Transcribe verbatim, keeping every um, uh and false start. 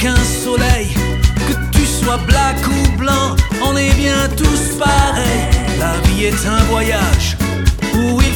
qu'un soleil. Que tu sois black ou blanc, on est bien tous pareils. La vie est un voyage où il